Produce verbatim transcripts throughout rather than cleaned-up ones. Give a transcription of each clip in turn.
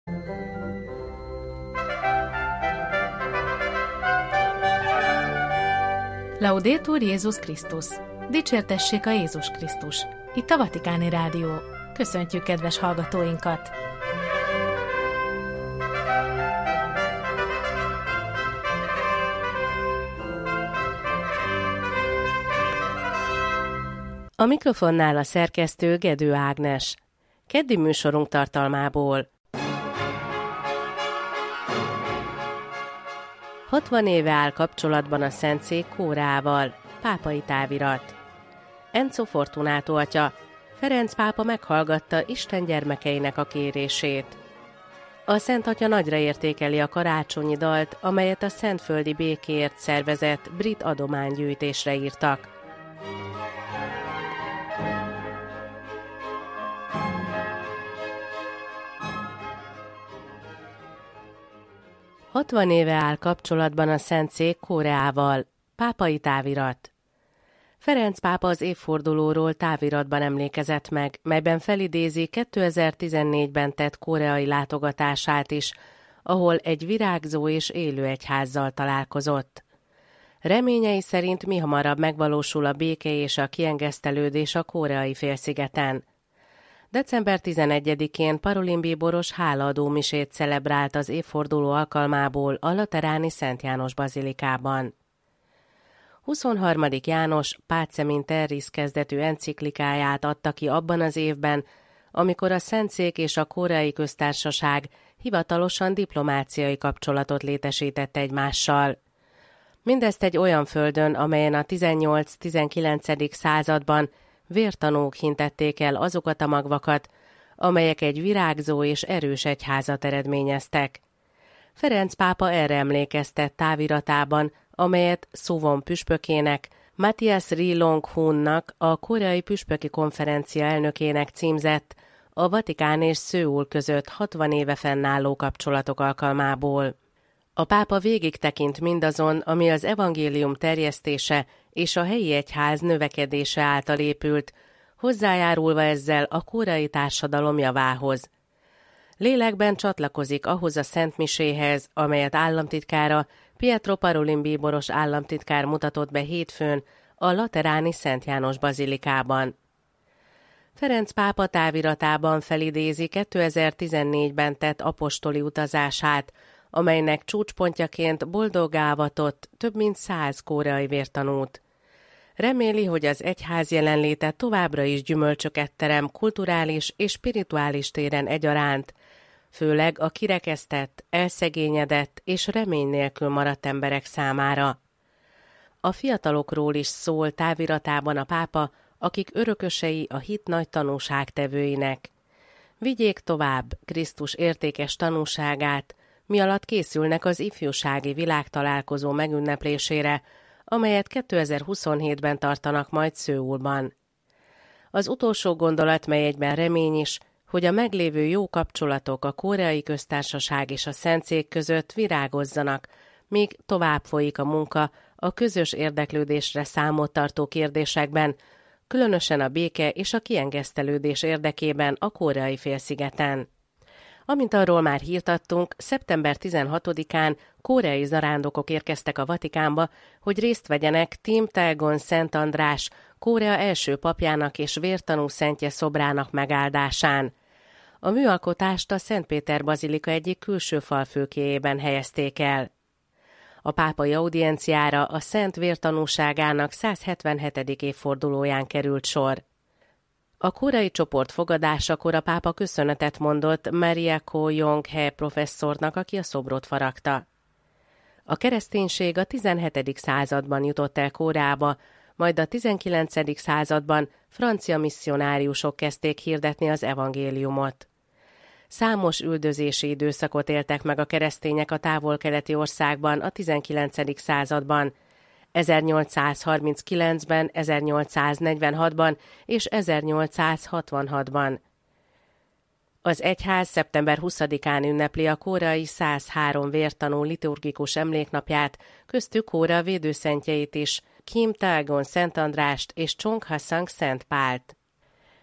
Laudetur Jézus Krisztus! Dicsértessék a Jézus Krisztus! Itt a Vatikáni Rádió. Köszöntjük kedves hallgatóinkat! A mikrofonnál a szerkesztő Gedő Ágnes. Keddi műsorunk tartalmából. hatvan éve áll kapcsolatban a Szentszék kórával. Pápai távirat. Enzo Fortunato atya. Ferenc pápa meghallgatta Isten gyermekeinek a kérését. A Szent Atya nagyra értékeli a karácsonyi dalt, amelyet a Szentföldi Békéért szervezett brit adománygyűjtésre írtak. hatvan éve áll kapcsolatban a Szentszék Koreával. Pápai távirat. Ferenc pápa az évfordulóról táviratban emlékezett meg, melyben felidézi kétezer-tizennégyben tett koreai látogatását is, ahol egy virágzó és élő egyházzal találkozott. Reményei szerint mihamarabb megvalósul a béke és a kiengesztelődés a koreai félszigeten. december tizenegyedikén Parolin bíboros hálaadó misét celebrált az évforduló alkalmából a lateráni Szent János bazilikában. huszonharmadik János Pacem in Terris kezdetű enciklikáját adta ki abban az évben, amikor a Szentszék és a Koreai Köztársaság hivatalosan diplomáciai kapcsolatot létesített egymással. Mindezt egy olyan földön, amelyen a tizennyolc-tizenkilencedik században vértanúk hintették el azokat a magvakat, amelyek egy virágzó és erős egyházat eredményeztek. Ferenc pápa erre emlékeztett táviratában, amelyet Szuvon püspökének, Matthias Ri Long-hunnak, a koreai püspöki konferencia elnökének címzett a Vatikán és Szöul között hatvan éve fennálló kapcsolatok alkalmából. A pápa végig tekint mindazon, ami az evangélium terjesztése és a helyi egyház növekedése által épült, hozzájárulva ezzel a koreai társadalom javához. Lélekben csatlakozik ahhoz a szentmiséhez, amelyet államtitkára Pietro Parolin bíboros államtitkár mutatott be hétfőn a lateráni Szent János bazilikában. Ferenc pápa táviratában felidézi kétezer-tizennégyben tett apostoli utazását, amelynek csúcspontjaként boldoggá avatott több mint száz koreai vértanút. Reméli, hogy az egyház jelenléte továbbra is gyümölcsöket terem kulturális és spirituális téren egyaránt, főleg a kirekesztett, elszegényedett és remény nélkül maradt emberek számára. A fiatalokról is szól táviratában a pápa, akik örökösei a hit nagy tanúságtevőinek. Vigyék tovább Krisztus értékes tanúságát, mi alatt készülnek az ifjúsági világtalálkozó megünneplésére, amelyet kétezer-huszonhétben tartanak majd Szöulban. Az utolsó gondolat, mely egyben remény is, hogy a meglévő jó kapcsolatok a Koreai Köztársaság és a Szentszék között virágozzanak, míg tovább folyik a munka a közös érdeklődésre számot tartó kérdésekben, különösen a béke és a kiengesztelődés érdekében a koreai félszigeten. Amint arról már hírt adtunk, szeptember tizenhatodikán koreai zarándokok érkeztek a Vatikánba, hogy részt vegyenek Tim Taegon Szent András, Korea első papjának és vértanú szentje szobrának megáldásán. A műalkotást a Szent Péter bazilika egyik külső falfülkéjében helyezték el. A pápai audienciára a szent vértanúságának száz hetvenhetedik évfordulóján került sor. A koreai csoport fogadásakor a pápa köszönetet mondott Maria Ko Yong-he professzornak, aki a szobrot faragta. A kereszténység a tizenhetedik században jutott el Koreába, majd a tizenkilencedik században francia misszionáriusok kezdték hirdetni az evangéliumot. Számos üldözési időszakot éltek meg a keresztények a távol-keleti országban a tizenkilencedik században, ezernyolcszázharminckilencben, ezernyolcszáznegyvenhatban és ezernyolcszázhatvanhatban. Az egyház szeptember huszadikán ünnepli a koreai száz három vértanú liturgikus emléknapját, köztük Korea védőszentjeit is, Kim Taegon Szent Andrást és Chung Ha-sang Szent Pált.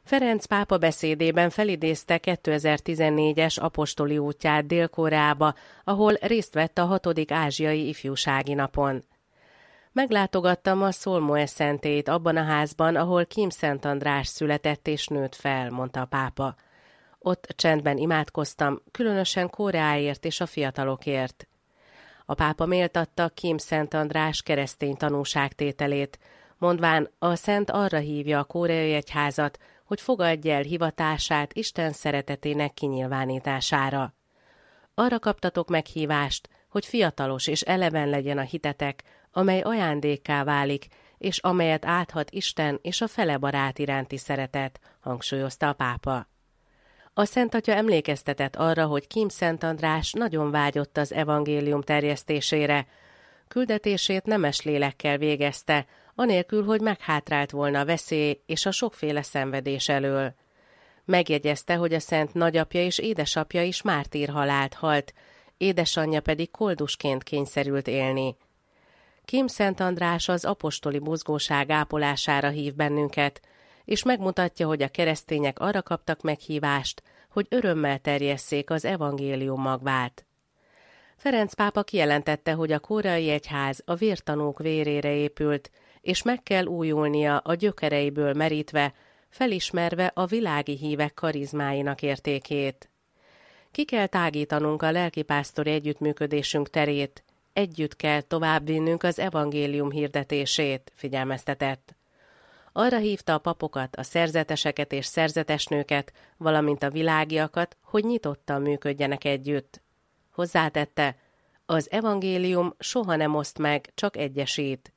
Ferenc pápa beszédében felidézte kétezer-tizennégyes apostoli útját Dél-Koreába, ahol részt vett a hatodik ázsiai ifjúsági napon. Meglátogattam a Szolmoe szentélyt abban a házban, ahol Kim Szent András született és nőtt fel, mondta a pápa. Ott csendben imádkoztam, különösen Koreáért és a fiatalokért. A pápa méltatta Kim Szent András keresztény tanúságtételét, mondván a szent arra hívja a koreai egyházat, hogy fogadj el hivatását Isten szeretetének kinyilvánítására. Arra kaptatok meghívást, hogy fiatalos és eleven legyen a hitetek, amely ajándékká válik, és amelyet áthat Isten és a fele barát iránti szeretet, hangsúlyozta a pápa. A Szent Atya emlékeztetett arra, hogy Kim Szent András nagyon vágyott az evangélium terjesztésére. Küldetését nemes lélekkel végezte, anélkül, hogy meghátrált volna a veszély és a sokféle szenvedés elől. Megjegyezte, hogy a szent nagyapja és édesapja is mártírhalált halt, édesanyja pedig koldusként kényszerült élni. Kim Szent András az apostoli buzgóság ápolására hív bennünket, és megmutatja, hogy a keresztények arra kaptak meghívást, hogy örömmel terjesszék az evangélium magvát. Ferenc pápa kijelentette, hogy a koreai egyház a vértanúk vérére épült, és meg kell újulnia a gyökereiből merítve, felismerve a világi hívek karizmáinak értékét. Ki kell tágítanunk a lelkipásztori együttműködésünk terét, együtt kell továbbvinnünk az evangélium hirdetését, figyelmeztetett. Arra hívta a papokat, a szerzeteseket és szerzetesnőket, valamint a világiakat, hogy nyitottan működjenek együtt. Hozzátette, az evangélium soha nem oszt meg, csak egyesít.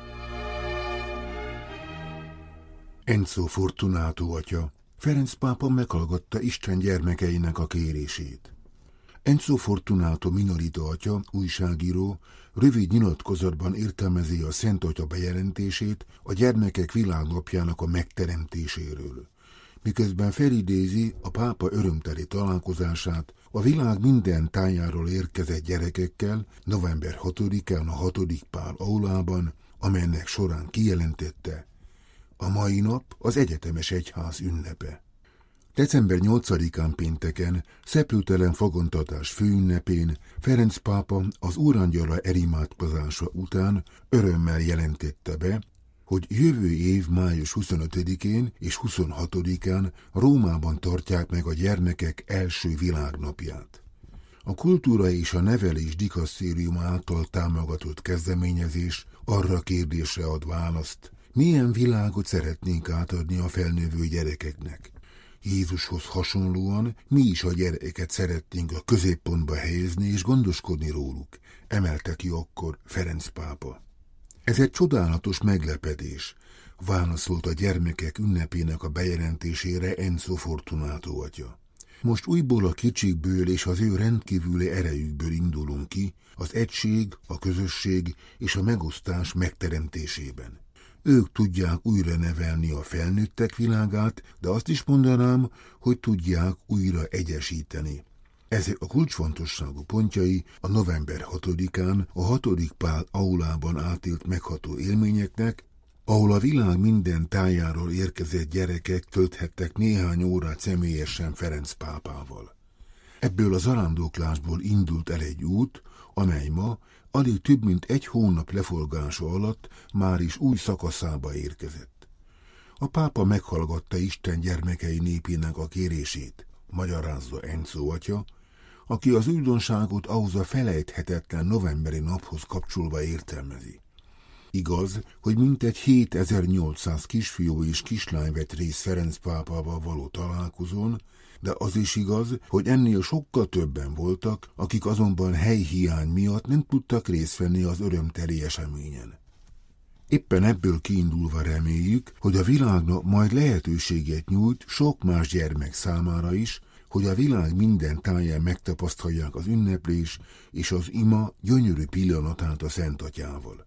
Enzo Fortunato atya, Ferenc pápa meghallgatta Isten gyermekeinek a kérését. Enzo Fortunato Minorita atya, újságíró, rövid nyilatkozatban értelmezi a Szent Atya bejelentését a gyermekek világnapjának a megteremtéséről, miközben felidézi a pápa örömteli találkozását a világ minden tájáról érkezett gyerekekkel november hatodikán a hatodik Pál aulában, amelynek során kijelentette: a mai nap az egyetemes egyház ünnepe. december nyolcadikán pénteken, szeplőtelen fogantatás főünnepén Ferenc pápa az Úrangyala elimádkozása után örömmel jelentette be, hogy jövő év május huszonötödikén és huszonhatodikán Rómában tartják meg a gyermekek első világnapját. A kultúra és a nevelés dikasztérium által támogatott kezdeményezés arra a kérdésre ad választ, milyen világot szeretnénk átadni a felnövő gyerekeknek. Jézushoz hasonlóan mi is a gyerekeket szeretnénk a középpontba helyezni és gondoskodni róluk, emelte ki akkor Ferenc pápa. Ez egy csodálatos meglepedés, válaszolt a gyermekek ünnepének a bejelentésére Enzo Fortunato atya. Most újból a kicsikből és az ő rendkívüli erejükből indulunk ki az egység, a közösség és a megosztás megteremtésében. Ők tudják újra nevelni a felnőttek világát, de azt is mondanám, hogy tudják újra egyesíteni. Ezek a kulcsfontosságú pontjai a november hatodikán a hatodik Pál aulában átélt megható élményeknek, ahol a világ minden tájáról érkezett gyerekek tölthettek néhány órát személyesen Ferenc pápával. Ebből a zarándoklásból indult el egy út, amely ma, alig több mint egy hónap leforgása alatt már is új szakaszába érkezett. A pápa meghallgatta Isten gyermekei népének a kérését, magyarázza Enzo atya, aki az újdonságot ahhoz a felejthetetlen novemberi naphoz kapcsolva értelmezi. Igaz, hogy mintegy hétezer-nyolcszáz kisfiú és kislány vett részt Ferenc pápával való találkozón, de az is igaz, hogy ennél sokkal többen voltak, akik azonban helyhiány miatt nem tudtak részt venni az örömteli eseményen. Éppen ebből kiindulva reméljük, hogy a világnak majd lehetőséget nyújt sok más gyermek számára is, hogy a világ minden táján megtapasztalják az ünneplés és az ima gyönyörű pillanatát a Szent Atyával.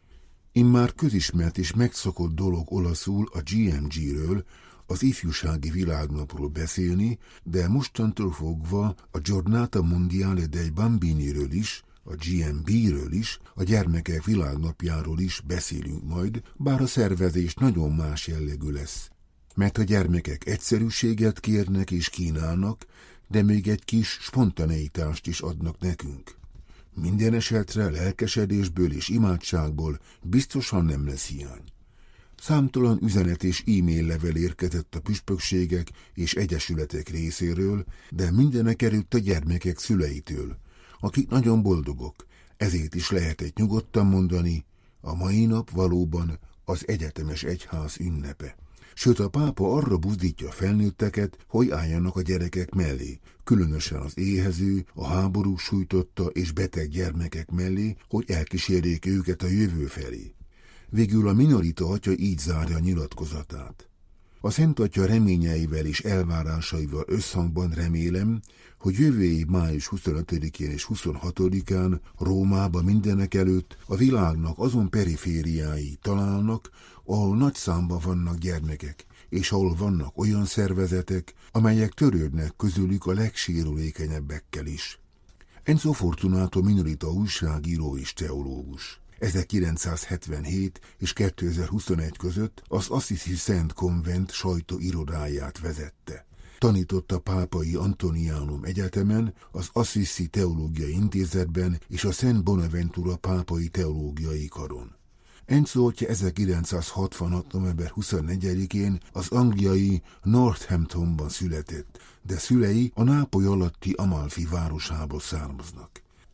Immár közismert és megszokott dolog olaszul a gé em gé-ről, az ifjúsági világnapról beszélni, de mostantól fogva a Giornata Mondiale dei Bambiniről is, a gé em bé-ről is, a gyermekek világnapjáról is beszélünk majd, bár a szervezés nagyon más jellegű lesz. mert a gyermekek egyszerűséget kérnek és kínálnak, de még egy kis spontaneitást is adnak nekünk. Minden esetre lelkesedésből és imádságból biztosan nem lesz hiány. Számtalan üzenet és e-mail level érkezett a püspökségek és egyesületek részéről, de mindenekelőtt a gyermekek szüleitől, akik nagyon boldogok, ezért is lehetett nyugodtan mondani, a mai nap valóban az egyetemes egyház ünnepe. Sőt, a pápa arra buzdítja a felnőtteket, hogy álljanak a gyerekek mellé, különösen az éhező, a háború sújtotta és beteg gyermekek mellé, hogy elkísérjék őket a jövő felé. Végül a minorita atya így zárja a nyilatkozatát. A Szent Atya reményeivel és elvárásaival összhangban remélem, hogy jövő év május huszonötödikén és huszonhatodikán Rómában mindenekelőtt a világnak azon perifériái találnak, ahol nagy számban vannak gyermekek, és ahol vannak olyan szervezetek, amelyek törődnek közülük a legsérülékenyebbekkel is. Enzo Fortunato minorita újságíró és teológus. ezerkilencszázhetvenhét és kétezer-huszonegy között az Assisi Szent Konvent sajtóirodáját vezette. Tanított a Pápai Antonianum Egyetemen, az Assisi Teológiai Intézetben és a Szent Bonaventura Pápai Teológiai Karon. Enzo atya ezerkilencszázhatvanhat. november huszonnegyedikén az angliai Northamptonban született, de szülei a Nápoly alatti Amalfi városából származnak.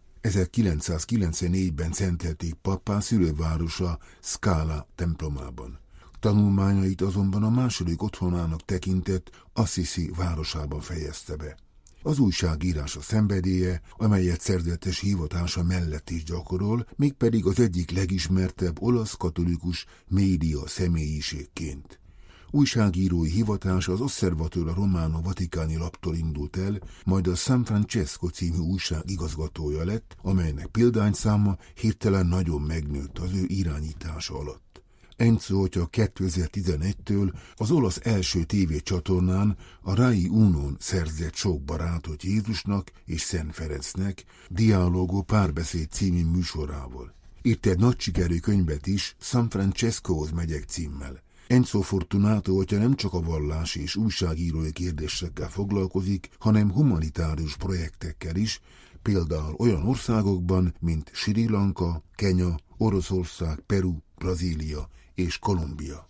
ezerkilencszázkilencvennégyben szentelték pappá szülővárosa Scala templomában. Tanulmányait azonban a második otthonának tekintett Assisi városában fejezte be. Az újságírás a szenvedélye, amelyet szerzetes hivatása mellett is gyakorol, mégpedig az egyik legismertebb olasz katolikus média személyiségként. Újságírói hivatás az Osservatore Romano Vatikáni laptól indult el, majd a San Francesco című újság igazgatója lett, amelynek példányszáma hirtelen nagyon megnőtt az ő irányítása alatt. Enzo atya kétezer-tizenegytől az olasz első tévécsatornán, a Rai Unon szerzett sok barátot Jézusnak és Szent Ferencnek, Dialogo Párbeszéd című műsorával. Írt egy nagy sikerű könyvet is, San Francescohoz megyek címmel. Enzo Fortunato atya nem csak a vallási és újságírói kérdésekkel foglalkozik, hanem humanitárius projektekkel is, például olyan országokban, mint Sri Lanka, Kenya, Oroszország, Peru, Brazília és Kolumbia.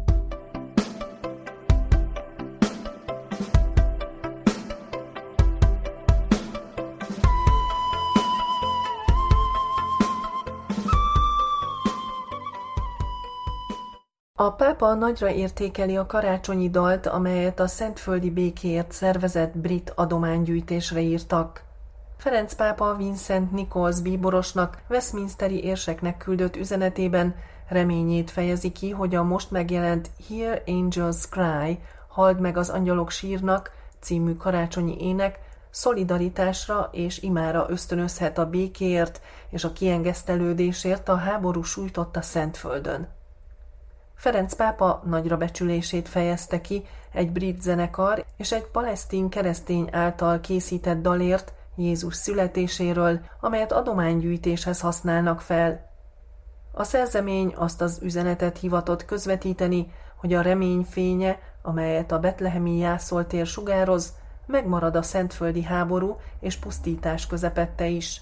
A pápa nagyra értékeli a karácsonyi dalt, amelyet a szentföldi békéért szervezett brit adománygyűjtésre írtak. Ferenc pápa Vincent Nichols bíborosnak, Westminsteri érseknek küldött üzenetében reményét fejezi ki, hogy a most megjelent Hear Angels Cry, Halld meg az angyalok sírnak című karácsonyi ének szolidaritásra és imára ösztönözhet a békéért és a kiengesztelődésért a háború sújtotta Szentföldön. Ferenc pápa nagyra becsülését fejezte ki egy brit zenekar és egy palesztin keresztény által készített dalért, Jézus születéséről, amelyet adománygyűjtéshez használnak fel. A szerzemény azt az üzenetet hivatott közvetíteni, hogy a remény fénye, amelyet a betlehemi jászoltér sugároz, megmarad a szentföldi háború és pusztítás közepette is.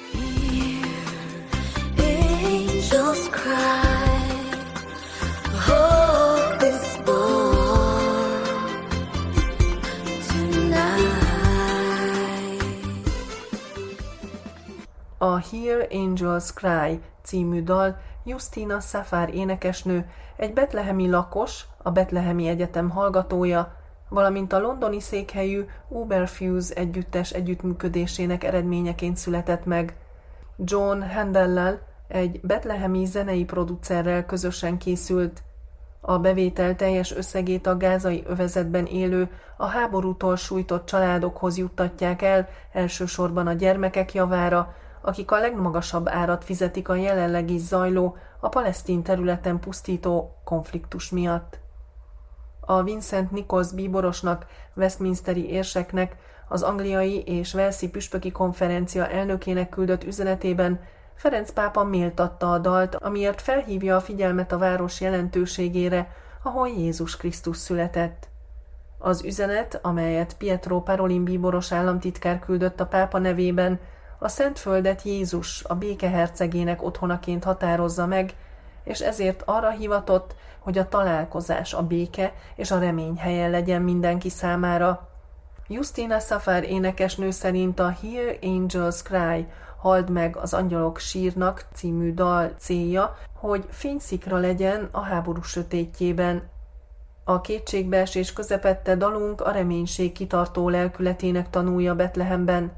A Hear Angels Cry című dal Justina Safar énekesnő, egy betlehemi lakos, a Betlehemi Egyetem hallgatója, valamint a londoni székhelyű Uberfuse együttes együttműködésének eredményeként született meg. John Handellel, egy betlehemi zenei producerrel közösen készült. A bevétel teljes összegét a gázai övezetben élő, a háborútól sújtott családokhoz juttatják el, elsősorban a gyermekek javára, akik a legmagasabb árat fizetik a jelenleg is zajló, a palesztin területen pusztító konfliktus miatt. A Vincent Nichols bíborosnak, Westminsteri érseknek, az angliai és walesi püspöki konferencia elnökének küldött üzenetében Ferenc pápa méltatta a dalt, amiért felhívja a figyelmet a város jelentőségére, ahol Jézus Krisztus született. Az üzenet, amelyet Pietro Parolin bíboros államtitkár küldött a pápa nevében, a Szentföldet Jézus a béke hercegének otthonaként határozza meg, és ezért arra hivatott, hogy a találkozás, a béke és a remény helyen legyen mindenki számára. Justina Safar énekesnő szerint a Hear Angels Cry, Halld meg, az angyalok sírnak című dal célja, hogy fényszikra legyen a háború sötétjében. A kétségbeesés közepette dalunk a reménység kitartó lelkületének tanúja Betlehemben.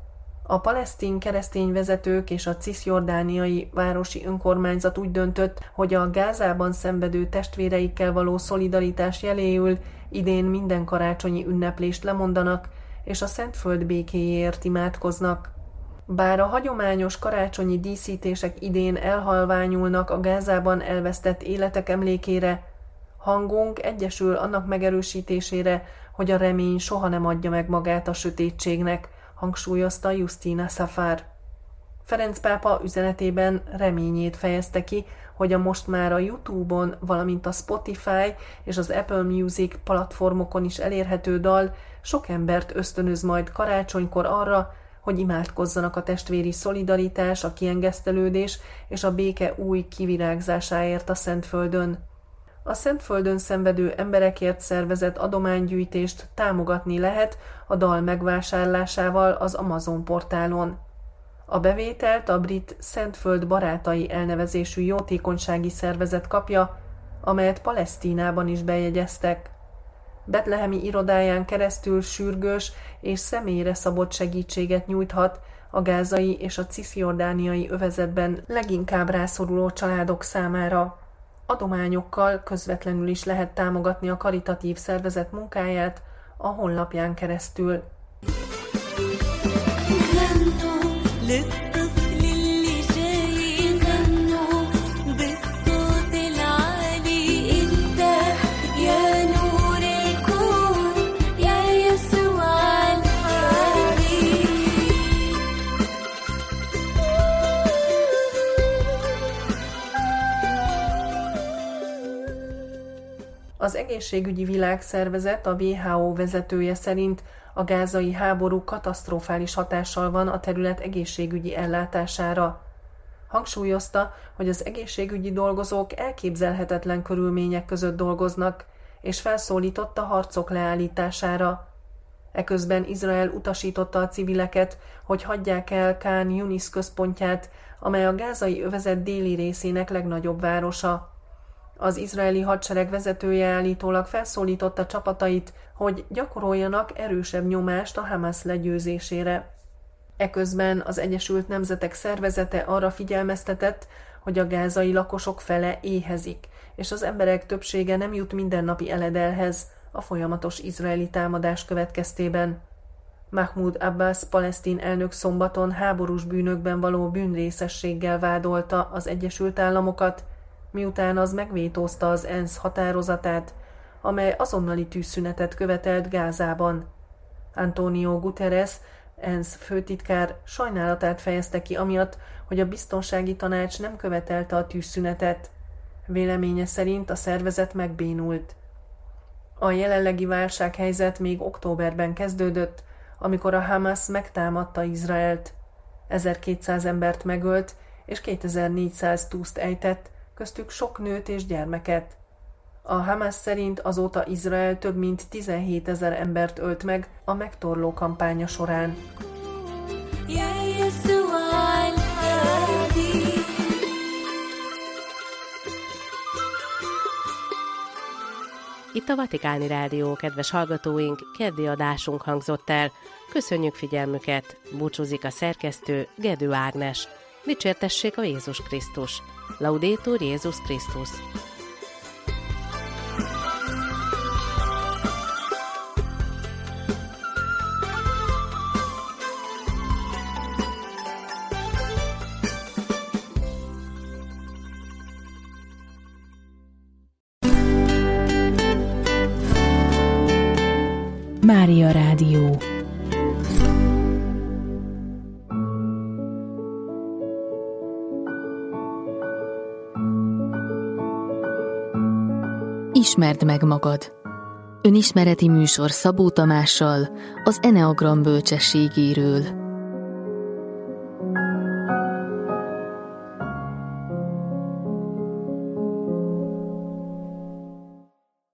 A palesztin keresztény vezetők és a cisjordániai városi önkormányzat úgy döntött, hogy a Gázában szenvedő testvéreikkel való szolidaritás jeléül idén minden karácsonyi ünneplést lemondanak, és a Szentföld békéjéért imádkoznak. Bár a hagyományos karácsonyi díszítések idén elhalványulnak a Gázában elvesztett életek emlékére, hangunk egyesül annak megerősítésére, hogy a remény soha nem adja meg magát a sötétségnek, hangsúlyozta Justina Safar. Ferenc pápa üzenetében reményét fejezte ki, hogy a most már a YouTube-on, valamint a Spotify és az Apple Music platformokon is elérhető dal sok embert ösztönöz majd karácsonykor arra, hogy imádkozzanak a testvéri szolidaritás, a kiengesztelődés és a béke új kivirágzásáért a Szentföldön. A Szentföldön szenvedő emberekért szervezett adománygyűjtést támogatni lehet a dal megvásárlásával az Amazon portálon. A bevételt a brit Szentföld Barátai elnevezésű jótékonysági szervezet kapja, amelyet Palesztinában is bejegyeztek. Betlehemi irodáján keresztül sürgős és személyre szabott segítséget nyújthat a gázai és a cisjordániai övezetben leginkább rászoruló családok számára. Adományokkal közvetlenül is lehet támogatni a karitatív szervezet munkáját a honlapján keresztül. Az Egészségügyi Világszervezet, a W H O vezetője szerint a gázai háború katasztrofális hatással van a terület egészségügyi ellátására. Hangsúlyozta, hogy az egészségügyi dolgozók elképzelhetetlen körülmények között dolgoznak, és felszólította harcok leállítására. Eközben Izrael utasította a civileket, hogy hagyják el Khan Yunis központját, amely a gázai övezet déli részének legnagyobb városa. Az izraeli hadsereg vezetője állítólag felszólította csapatait, hogy gyakoroljanak erősebb nyomást a Hamas legyőzésére. Eközben az Egyesült Nemzetek Szervezete arra figyelmeztetett, hogy a gázai lakosok fele éhezik, és az emberek többsége nem jut mindennapi eledelhez a folyamatos izraeli támadás következtében. Mahmoud Abbas palesztin elnök szombaton háborús bűnökben való bűnrészességgel vádolta az Egyesült Államokat, miután az megvétózta az ENSZ határozatát, amely azonnali tűzszünetet követelt Gázában. Antonio Guterres, ENSZ főtitkár sajnálatát fejezte ki amiatt, hogy a biztonsági tanács nem követelte a tűzszünetet. Véleménye szerint a szervezet megbénult. A jelenlegi válsághelyzet még októberben kezdődött, amikor a Hamas megtámadta Izraelt. ezerkétszáz embert megölt, és kétezer-négyszáz túszt ejtett, köztük sok nőt és gyermeket. A Hamas szerint azóta Izrael több mint tizenhétezer embert ölt meg a megtorló kampánya során. Itt a Vatikáni Rádió, kedves hallgatóink, keddi adásunk hangzott el. Köszönjük figyelmüket, búcsúzik a szerkesztő Gedő Ágnes. Dicsértessék a Jézus Krisztus! Laudetur Jézus Krisztus! Mária Rádió. Ismerd meg magad. Önismereti műsor Szabó Tamással az Eneagram bölcsességéről.